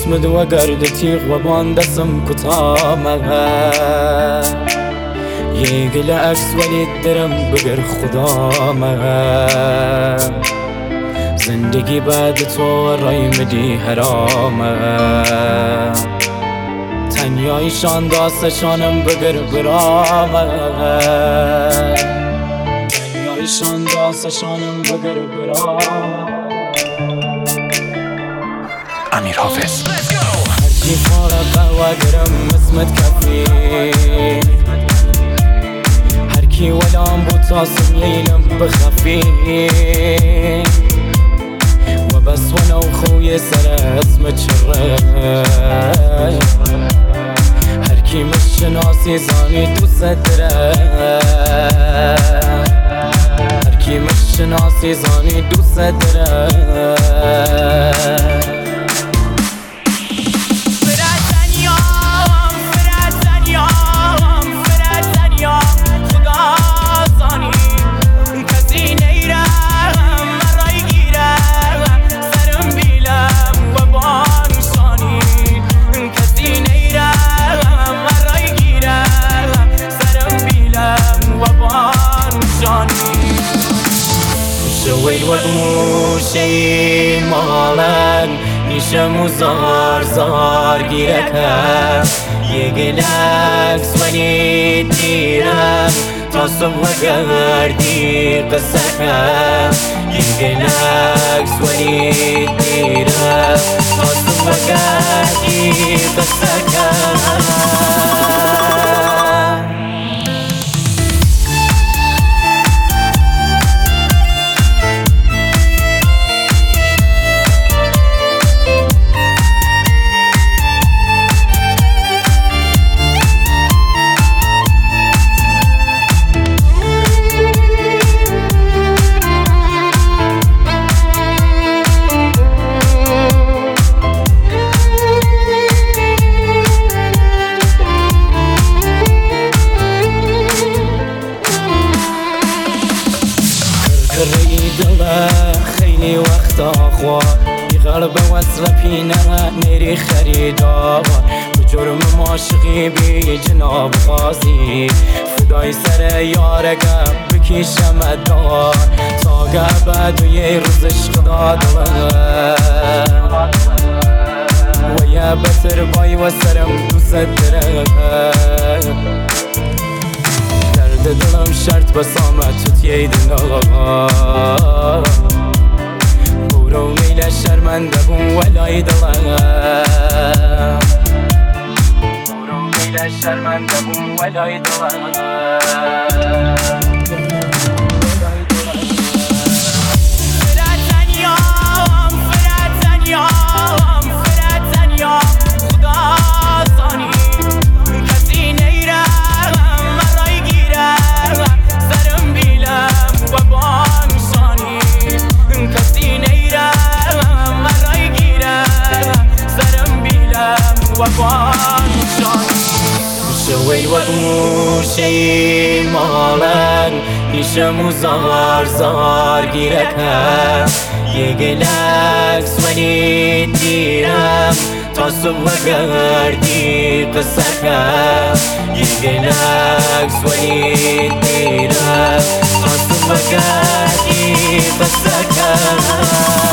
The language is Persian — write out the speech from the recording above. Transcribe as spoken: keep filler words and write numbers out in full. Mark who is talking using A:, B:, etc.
A: اسمد و گرد تیغ و بان دستم کتامه یه گل عکس ولی درم بگر خدامه زندگی بعد تو رای مدی حرامه تنیایشان داستشانم بگر برامه تنیایشان داستشانم بگر برامه
B: امیر حافظ
A: هرچی فارغه و گرم اسمت کفی هرکی ولام بود تاسم لیلم بخفی و بس ونو خوی سر اسمت شره هرکی مشناسی زانی دوست دره هرکی مشناسی زانی دوست دره شوید و موشی مالن نیشم و زار زار گیره کرد یه گلکس ولی دیرم تا صبح گردی قصه کرد یه گلکس ولی دیرم تا صبح گردی قصه کرد دله خیلی وقتا خواه بی غرب وصل پینه نری خریدار به جرم ماشقی بی جناب غازی فدای سر یارگم بکیشم دار تا گبد و یه روز عشق دادم و یه بتر بای و سرم دوست دره دلم شرط بسامت تو تیه دلم برو میل شرمنده بون ولای دلم برو میل شرمنده بون ولای دلم شوی و موشی مالن نیشم و زار زار گیره کرد یه گلکس ولی دیرم تا صبح گردی قصه کرد یه گلکس ولی دیرم تا صبح گردی قصه کرد